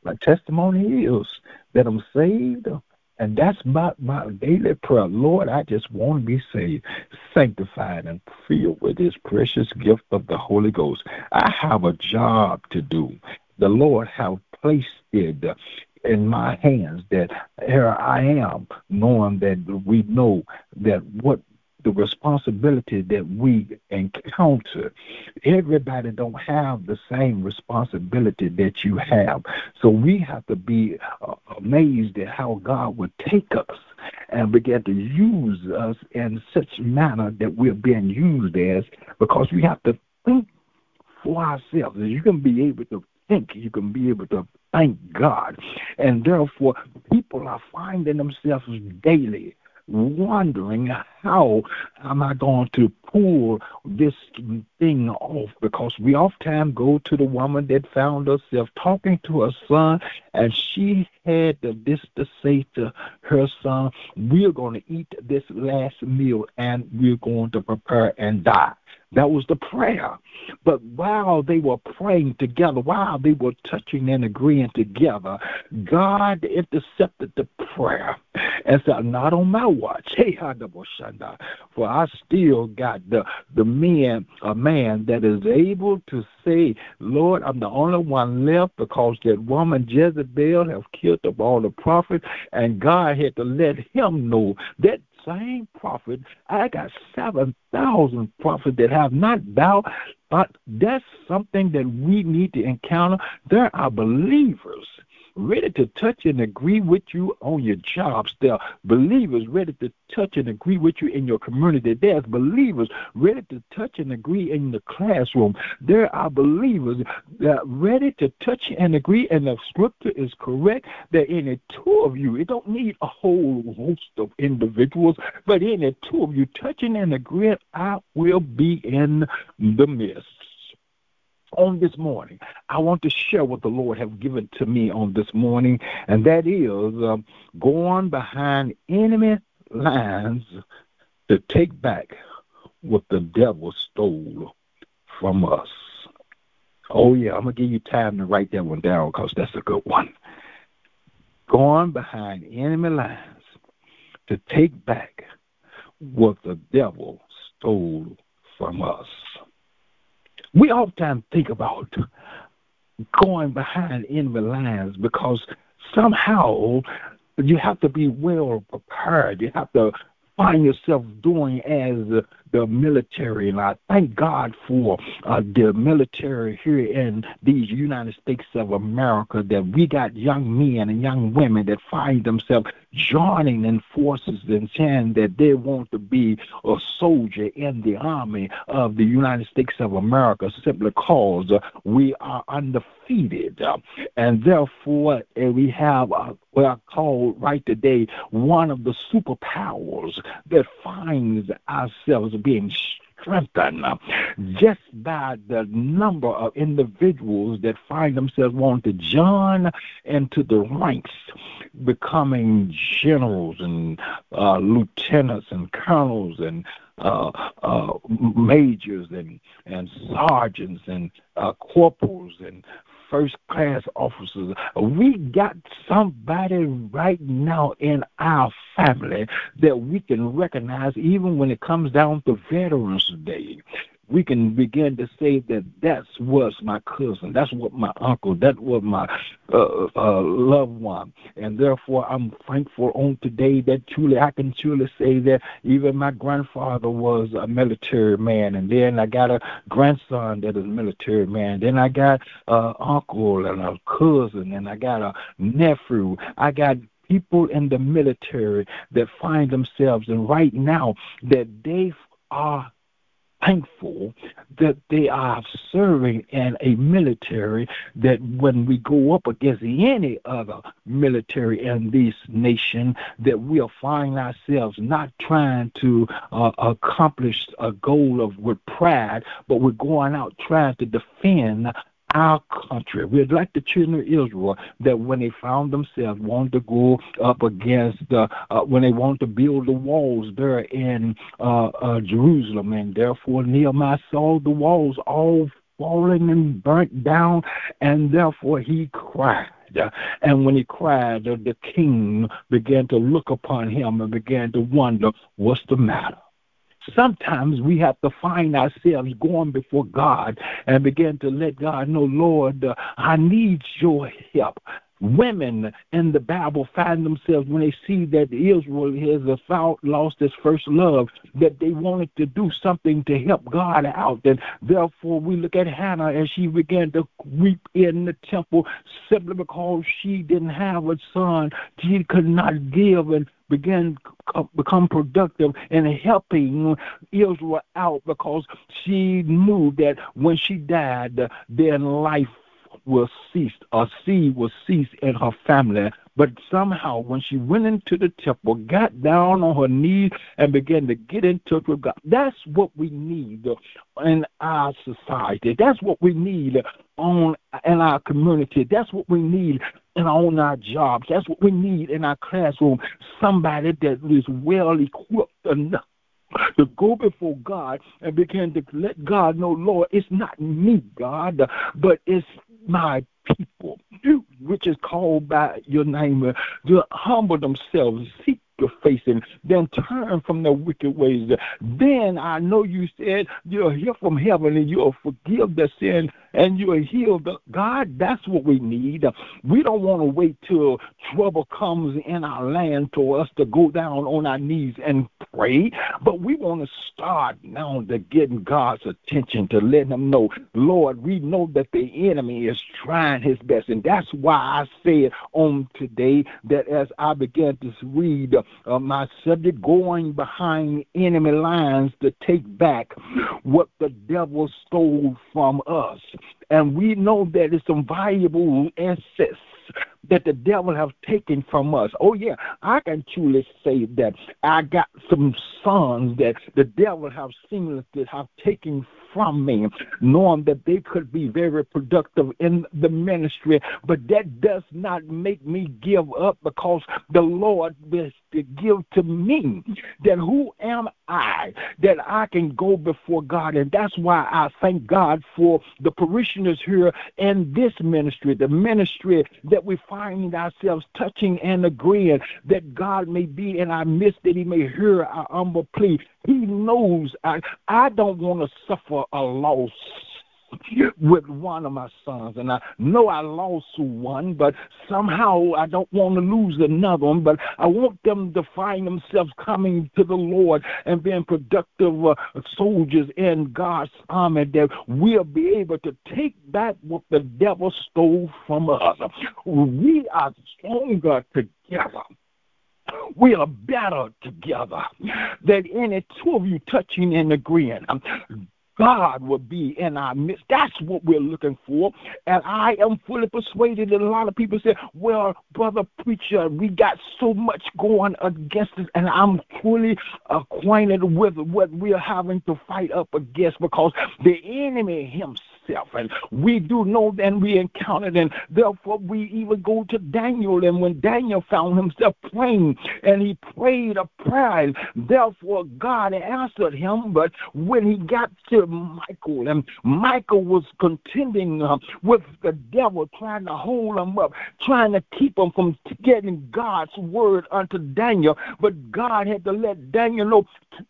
My testimony is that I'm saved, and that's my daily prayer. Lord, I just want to be saved, sanctified, and filled with this precious gift of the Holy Ghost. I have a job to do. The Lord have placed it in my hands that here I am, knowing that we know that what the responsibility that we encounter, everybody don't have the same responsibility that you have. So we have to be amazed at how God would take us and begin to use us in such manner that we're being used as, because we have to think for ourselves. You can be able to think, you can be able to thank God. And therefore, people are finding themselves daily wondering, how am I going to pull this thing off? Because we oftentimes go to the woman that found herself talking to her son, and she had this to say to her son: we're going to eat this last meal and we're going to prepare and die. That was the prayer. But while they were praying together, while they were touching and agreeing together, God intercepted the prayer and said, not on my watch. Hey, Hadaboshanda, for I still got the a man that is able to say, Lord, I'm the only one left, because that woman Jezebel have killed up all the prophets, and God had to let him know that same prophet, I got 7,000 prophets that have not bowed. But that's something that we need to encounter. There are believers ready to touch and agree with you on your jobs. There are believers ready to touch and agree with you in your community. There's believers ready to touch and agree in the classroom. There are believers that are ready to touch and agree, and the scripture is correct that any two of you, it don't need a whole host of individuals, but any two of you touching and agreeing, I will be in the midst. On this morning, I want to share what the Lord has given to me on this morning, and that is going behind enemy lines to take back what the devil stole from us. Oh, yeah, I'm going to give you time to write that one down, because that's a good one. Going behind enemy lines to take back what the devil stole from us. We often think about going behind enemy lines, because somehow you have to be well prepared. You have to find yourself doing as the military. And I thank God for the military here in these United States of America, that we got young men and young women that find themselves joining in forces and saying that they want to be a soldier in the army of the United States of America, simply because we are undefeated. And therefore, we have what I call right today one of the superpowers that finds ourselves being strengthened just by the number of individuals that find themselves wanting to join into the ranks, becoming generals and lieutenants and colonels and majors and sergeants and corporals and first-class officers. We got somebody right now in our family that we can recognize, even when it comes down to Veterans Day. We can begin to say that that's what's my cousin, that's what my uncle, that was my loved one. And therefore, I'm thankful on today that I can truly say that even my grandfather was a military man, and then I got a grandson that is a military man. Then I got an uncle and a cousin, and I got a nephew. I got people in the military that find themselves, and right now that they are thankful that they are serving in a military, that when we go up against any other military in this nation, that we'll find ourselves not trying to accomplish a goal of with pride, but we're going out trying to defend our country. We're like the children of Israel, that when they found themselves wanting to go up against, when they wanted to build the walls there in Jerusalem, and therefore Nehemiah saw the walls all falling and burnt down, and therefore he cried. And when he cried, the king began to look upon him and began to wonder, what's the matter? Sometimes we have to find ourselves going before God and begin to let God know, Lord, I need your help. Women in the Bible find themselves when they see that Israel has lost its first love, that they wanted to do something to help God out. And therefore, we look at Hannah as she began to weep in the temple simply because she didn't have a son. She could not give and began to become productive in helping Israel out because she knew that when she died, then life will cease, or seed will cease in her family. But somehow, when she went into the temple, got down on her knees and began to get in touch with God, that's what we need in our society. That's what we need in our community. That's what we need on our jobs. That's what we need in our classroom. Somebody that is well equipped enough to go before God and begin to let God know, Lord, it's not me, God, but it's my people, which is called by your name, to humble themselves, seek your face, and then turn from their wicked ways. Then I know you said you'll hear from heaven and you'll forgive the sin and you'll heal God. That's what we need. We don't want to wait till trouble comes in our land for us to go down on our knees and pray, but we want to start now to getting God's attention, to letting him know, Lord, we know that the enemy is trying his best, and that's why I said on today that as I began to read my subject, going behind enemy lines to take back what the devil stole from us. And we know that it's some valuable assets that the devil has taken from us. Oh, yeah, I can truly say that I got some sons that the devil have seamlessly have taken from me, knowing that they could be very productive in the ministry, but that does not make me give up, because the Lord will give to me. Then who am I that I can go before God? And that's why I thank God for the parishioners here in this ministry, the ministry that we find ourselves touching and agreeing that God may be in our midst, that he may hear our humble plea. He knows I don't want to suffer a loss with one of my sons, and I know I lost one, but somehow I don't want to lose another one, but I want them to find themselves coming to the Lord and being productive soldiers in God's army, that we'll be able to take back what the devil stole from us. We are stronger together. We are better together than any two of you touching and agreeing. God will be in our midst. That's what we're looking for. And I am fully persuaded that a lot of people say, well, brother preacher, we got so much going against us, and I'm fully acquainted with what we're having to fight up against, because the enemy himself, and we do know that we encountered, and therefore we even go to Daniel, and when Daniel found himself praying, and he prayed a prayer, and therefore God answered him. But when he got to Michael, and Michael was contending with the devil, trying to hold him up, trying to keep him from getting God's word unto Daniel. But God had to let Daniel know,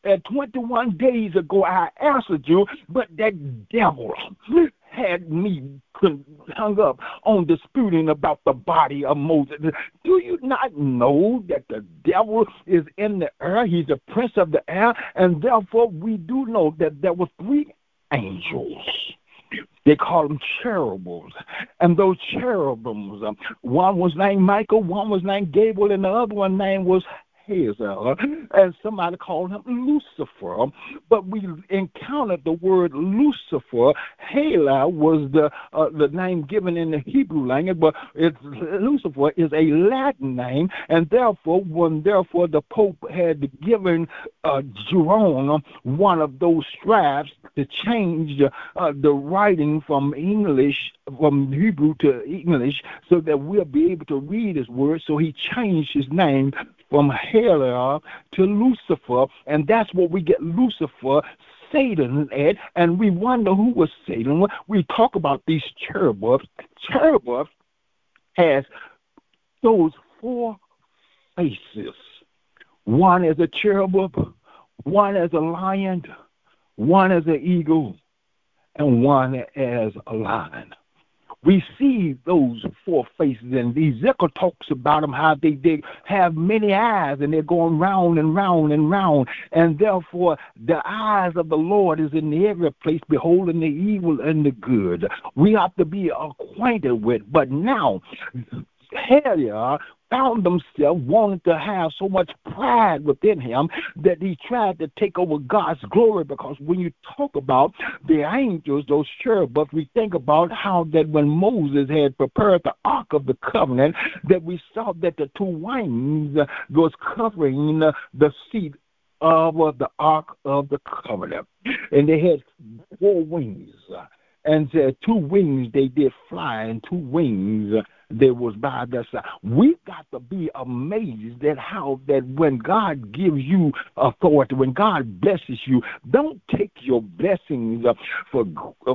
21 days ago I answered you, but that devil had me hung up on disputing about the body of Moses. Do you not know that the devil is in the air? He's the prince of the air, and therefore we do know that there were 3 angels. They call them cherubims. And those cherubims, one was named Michael, one was named Gabriel, and the other one name was Hazel, and somebody called him Lucifer. But we encountered the word Lucifer. Hala was the name given in the Hebrew language, but Lucifer is a Latin name, and therefore the Pope had given Jerome one of those scribes to change the writing from Hebrew to English, so that we'll be able to read his word. So he changed his name from Helion to Lucifer, and that's what we get Lucifer, Satan, at. And we wonder who was Satan. We talk about these cherubims. Cherubims has those four faces. One as a cherubim, one as a lion, one as an eagle, and one as a lion. We see those four faces, and Ezekiel talks about them, how they have many eyes, and they're going round and round and round, and therefore the eyes of the Lord is in every place, beholding the evil and the good. We have to be acquainted with, but now, Herod found himself wanting to have so much pride within him that he tried to take over God's glory, because when you talk about the angels, those cherubim, we think about how that when Moses had prepared the Ark of the Covenant, that we saw that the two wings was covering the seat of the Ark of the Covenant. And they had four wings. And two wings they did fly, and two wings there was by their side. We got to be amazed at how that when God gives you authority, when God blesses you, don't take your blessings for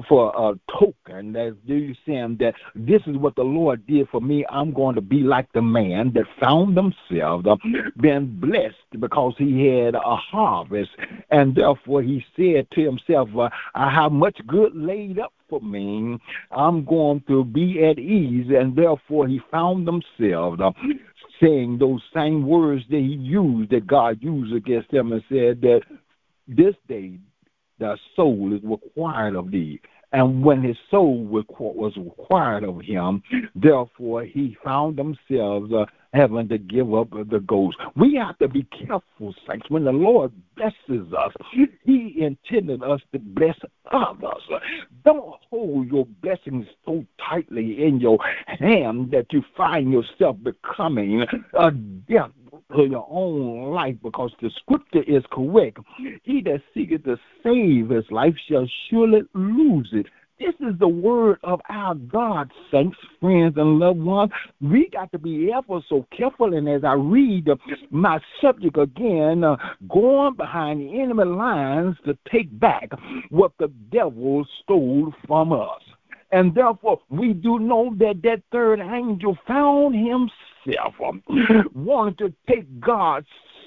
a token. As you saying that this is what the Lord did for me, I'm going to be like the man that found themselves being blessed because he had a harvest, and therefore he said to himself, I have much good laid up for me. I'm going to be at ease, and therefore he found themselves saying those same words that he used, that God used against them, and said that this day the soul is required of thee. And when his soul was required of him, therefore he found themselves having to give up the ghost. We have to be careful, saints. When the Lord blesses us, he intended us to bless others. Don't hold your blessings so tightly in your hand that you find yourself becoming a death to your own life, because the scripture is correct. He that seeketh to save his life shall surely lose it. This is the word of our God, saints, friends, and loved ones. We got to be ever so careful. And as I read my subject again, going behind the enemy lines to take back what the devil stole from us. And therefore, we do know that that third angel found himself wanting to take God's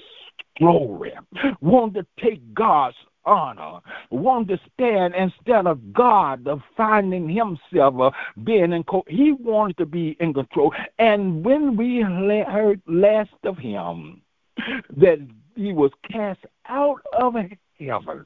glory, wanting to take God's honor, wanting to stand instead of God, finding himself being in control. He wanted to be in control. And when we heard last of him, that he was cast out of heaven,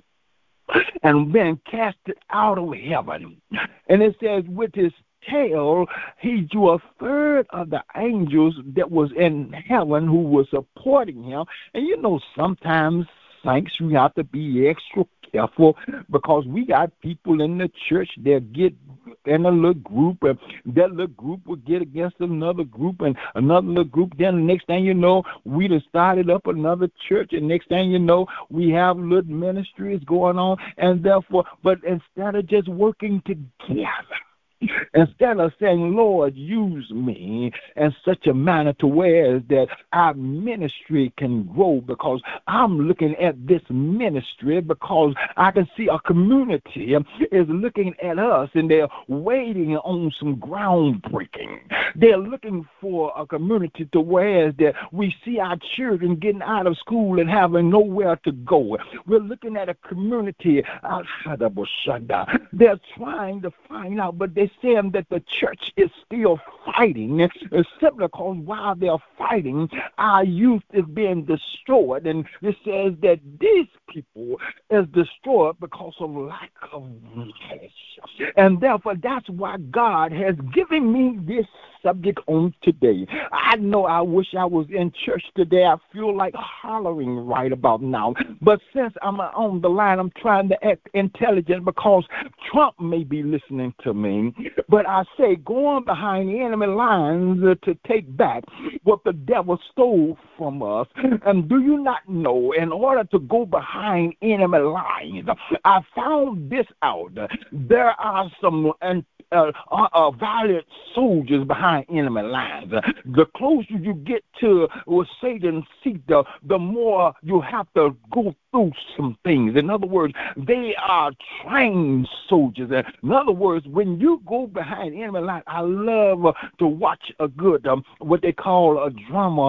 and then cast it out of heaven. And it says, with his tail, he drew a third of the angels that was in heaven who was supporting him. And you know, sometimes, saints, we have to be extra careful, because we got people in the church that get in a little group, and that little group will get against another group, and another little group. Then the next thing you know, we done started up another church, and next thing you know, we have little ministries going on, and therefore, but instead of just working together, instead of saying, Lord, use me in such a manner to where that our ministry can grow, because I'm looking at this ministry because I can see a community is looking at us, and they're waiting on some groundbreaking. They're looking for a community to where that we see our children getting out of school and having nowhere to go. We're looking at a community outside of Oshanda. They're trying to find out, but they're saying that the church is still fighting, simply because while they're fighting, our youth is being destroyed. And it says that these people is destroyed because of lack of knowledge. And therefore, that's why God has given me this subject on today. I know I wish I was in church today. I feel like hollering right about now. But since I'm on the line, I'm trying to act intelligent, because Trump may be listening to me. But I say, going behind the enemy lines to take back what the devil stole from us. And do you not know, in order to go behind enemy lines, I found this out. There are some valiant soldiers behind enemy lines. The closer you get to where Satan's seat, the more you have to go through some things. In other words, they are trained soldiers. In other words, when you go behind enemy lines, I love to watch a good, what they call a drama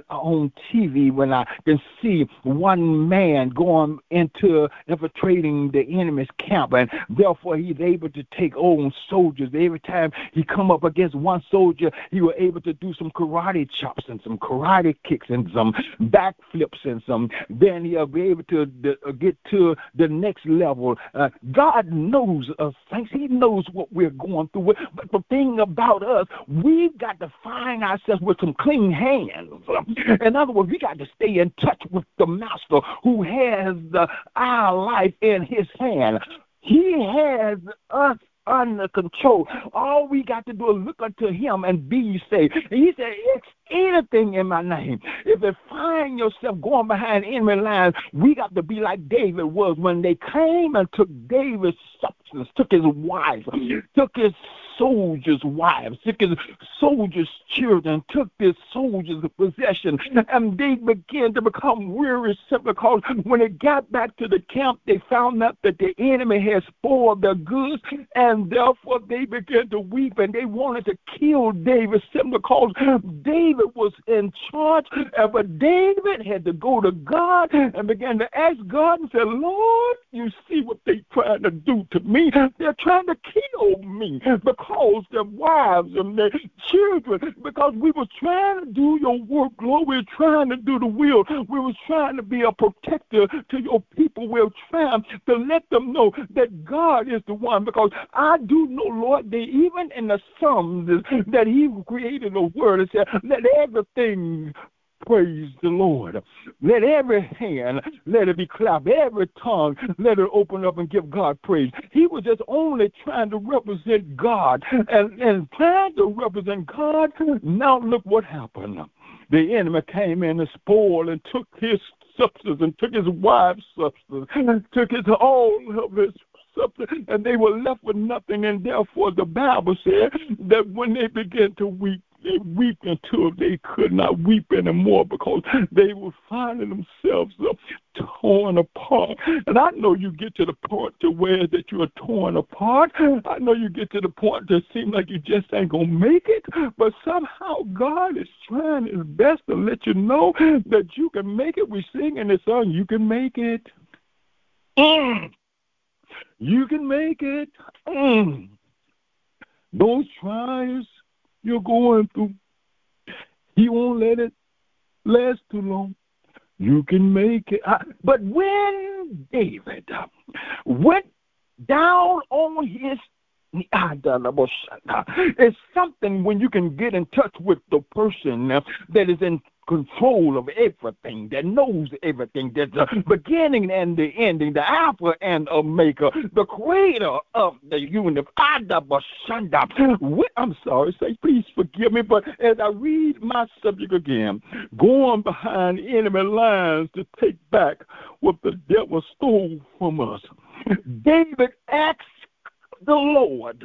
on TV when I can see one man going into infiltrating the enemy's camp, and therefore he's able to take on soldiers. Every time he come up against one soldier, he was able to do some karate chops and some karate kicks and some backflips and some. Then he'll be able to get to the next level. God knows us, thanks. He knows what we're going through. But the thing about us, we've got to find ourselves with some clean hands. In other words, we got to stay in touch with the Master who has our life in his hand. He has us under control. All we got to do is look unto him and be saved. And he said, it's anything in my name. If you find yourself going behind enemy lines, we got to be like David was when they came and took David's substance, took his wife, took his soldiers' wives, took his soldiers' children, took his soldiers' possession, and they began to become weary simply because when they got back to the camp, they found out that the enemy had spoiled their goods, and therefore they began to weep, and they wanted to kill David simply because David was in charge, but David had to go to God and began to ask God and say, Lord, you see what they're trying to do to me. They're trying to kill me because their wives and their children, because we were trying to do your work, Lord. We were trying to do the will. We were trying to be a protector to your people. We were trying to let them know that God is the one, because I do know, Lord, that even in the Psalms that he created a word and said, let everything praise the Lord. Let every hand, let it be clapped. Every tongue, let it open up and give God praise. He was just only trying to represent God and trying to represent God. Now look what happened. The enemy came in and spoiled and took his substance and took his wife's substance, took his all of his substance, and they were left with nothing. And therefore the Bible said that when they began to weep, they weep until they could not weep anymore, because they were finding themselves torn apart. And I know you get to the point to where that you are torn apart. I know you get to the point that it seems like you just ain't going to make it, but somehow God is trying his best to let you know that you can make it. We sing in the song, you can make it. You can make it. Those trials you're going through, he won't let it last too long. You can make it. But when David went down on his it's something when you can get in touch with the person that is in control of everything, that knows everything, that's the beginning and the ending, the Alpha and Omega, the creator of the universe. I'm sorry, say please forgive me, but as I read my subject again, going behind enemy lines to take back what the devil stole from us, David asked the Lord,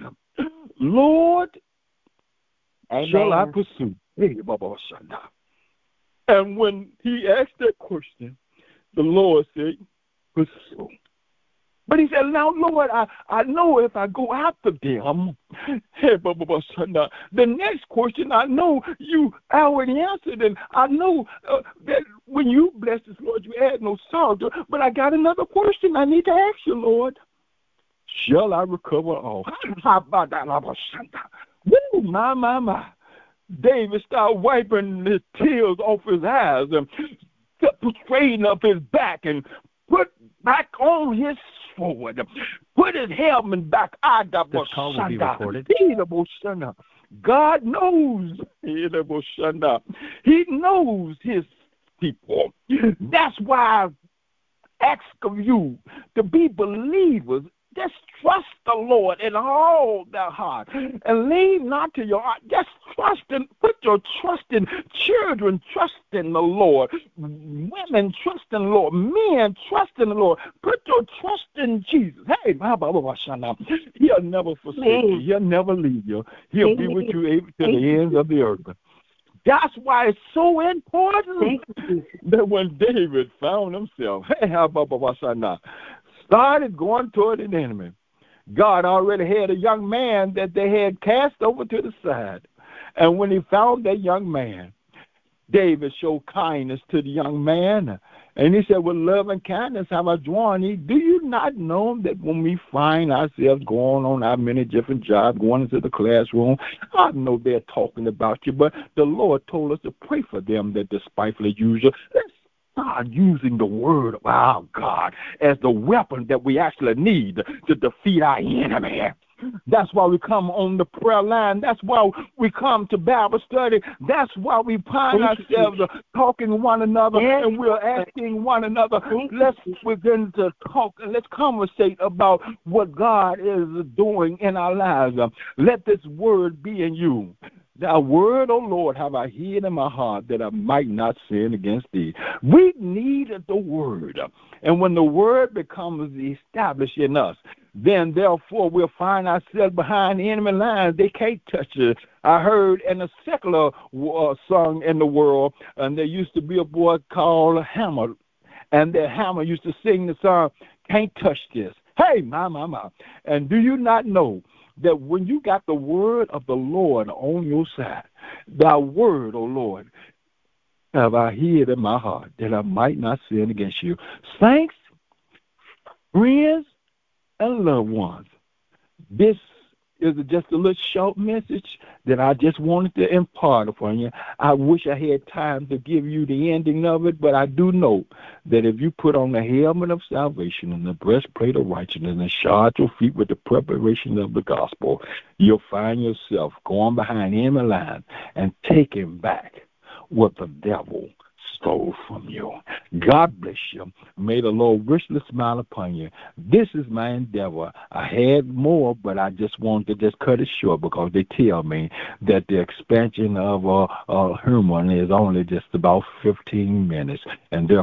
Amen. Shall I pursue? And when he asked that question, the Lord said, pursue. But he said, now, Lord, I know if I go after them, the next question, I know you already answered, and I know that when you bless us, Lord, you add no sorrow to it. But I got another question I need to ask you, Lord. Shall I recover all? How about that? Woo, my. David started wiping his tears off his eyes and straightened up his back and put back on his sword, put his helmet back. This call will be recorded. God knows. He knows his people. That's why I ask of you to be believers. Just trust the Lord in all their heart and lean not to your heart. Just trust and put your trust in children. Trust in the Lord. Women, trust in the Lord. Men, trust in the Lord. Put your trust in Jesus. Hey, he'll never forsake you. He'll never leave you. He'll be with you to the ends of the earth. That's why it's so important that when David found himself, started going toward an enemy, God already had a young man that they had cast over to the side. And when he found that young man, David showed kindness to the young man. And he said, with love and kindness have I drawn thee. Do you not know that when we find ourselves going on our many different jobs, going into the classroom, I know they're talking about you, but the Lord told us to pray for them that despitefully use you. Let's start using the word of our God as the weapon that we actually need to defeat our enemy. That's why we come on the prayer line. That's why we come to Bible study. That's why we find ourselves talking to one another, and we're asking one another, let's begin to talk and let's conversate about what God is doing in our lives. Let this word be in you. Thy word, O Lord, have I hid in my heart that I might not sin against thee. We need the word. And when the word becomes established in us, then therefore we'll find ourselves behind enemy lines. They can't touch us. I heard in a secular song in the world, and there used to be a boy called Hammer, and the Hammer used to sing the song, Can't Touch This. Hey, my. And do you not know that when you got the word of the Lord on your side, thy word, O Lord, have I hid in my heart that I might not sin against you. Saints, friends, and loved ones, this is just a little short message that I just wanted to impart upon you. I wish I had time to give you the ending of it, but I do know that if you put on the helmet of salvation and the breastplate of righteousness and shod your feet with the preparation of the gospel, you'll find yourself going behind enemy line and taking back what the devil stole from you. God bless you. May the Lord richly smile upon you. This is my endeavor. I had more, but I just wanted to just cut it short because they tell me that the expansion of a human is only just about 15 minutes, and